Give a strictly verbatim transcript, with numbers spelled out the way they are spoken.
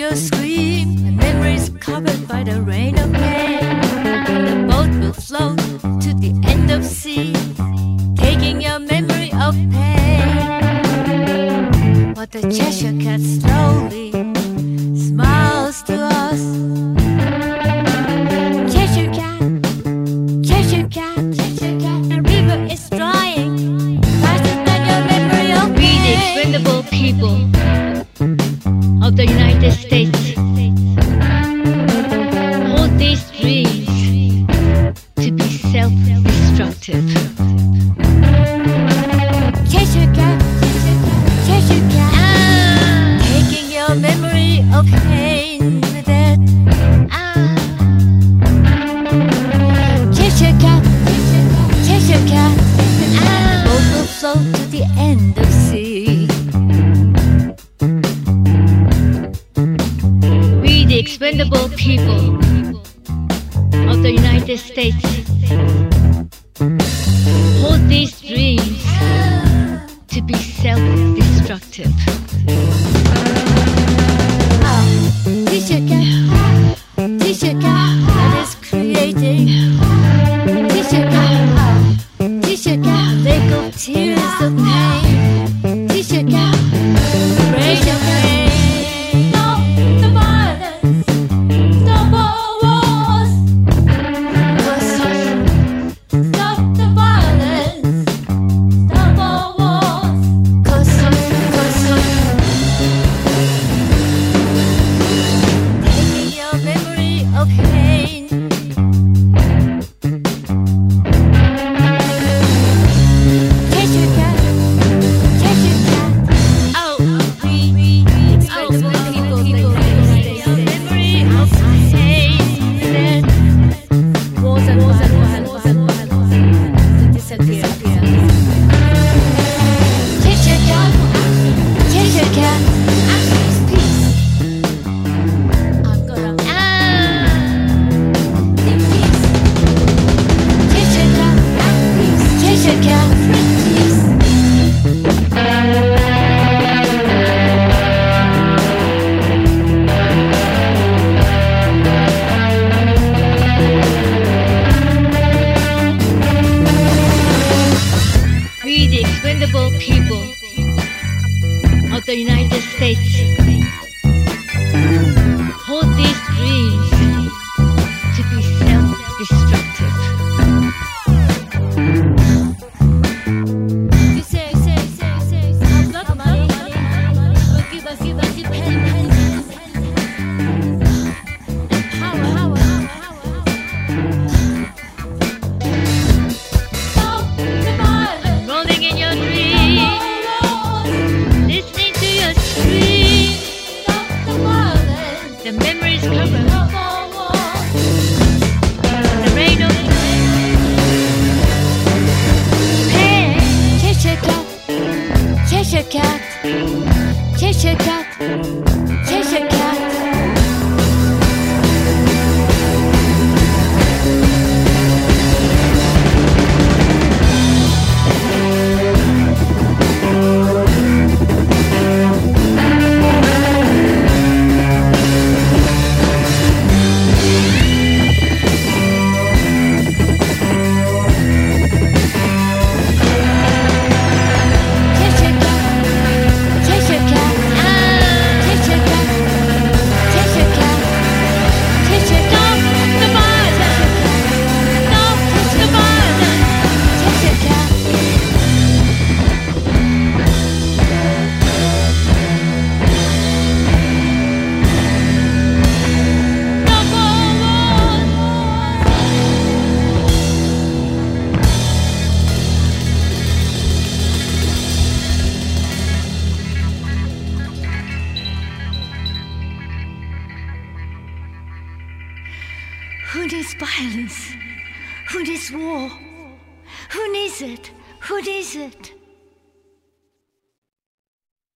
your scream. The memories covered by the rain of pain. The boat will float to the end of sea, taking your memory of pain. But the Cheshire Cat slowly smiles to us. Cheshire Cat, Cheshire Cat, Cheshire Cat. The river is drying faster than your memory of pain. We, the expendable people of the United States, hold these dreams to be self-destructive. Cheshire Cat, Cheshire Cat, ah, taking your memory of pain with it. Ah. Cheshire Cat, Cheshire Cat, ah, the boat will float to the end of sea. We, the expendable people of the United States, hold these dreams to be self-destructive. Oh, Cheshire Cat, Cheshire Cat, that is creating. Cheshire Cat, Cheshire Cat, lake of tears of pain. Cheshire Cat, rain of pain. Stop the violence, stop all wars. Stop the violence, stop all wars. 'Cause, 'cause, taking your memory of pain. Cheshire Cat, Cheshire Cat. Oh, we, we, expendable people, people, take your memory of pain. Wars and wars and wars and wars and wars and disappear. Cheshire Cat, Cheshire Cat, peace. I'm gonna think peace. Cheshire Cat, peace. Cheshire Cat, peace. We, the expendable people of the United States, hold these dreams to be self-destructive. You say, say, say, say, I've got money, but give us, give us independence. Power, power, power, stop the violence. Rolling in your dreams, listening to your screams, Stop the violence. the memories cover Stop all wars. the rain of pain. Cheshire Cat, Cheshire Cat, Cheshire Cat, Cheshire Cat. Cheshire Cat, Cheshire Cat, ah, Cheshire Cat, Cheshire Cat, Cheshire Cat. Stop the violence. Stop the violence. Cheshire Cat. Stop all wars. Who needs violence? Who needs war? Who needs it? Who needs it?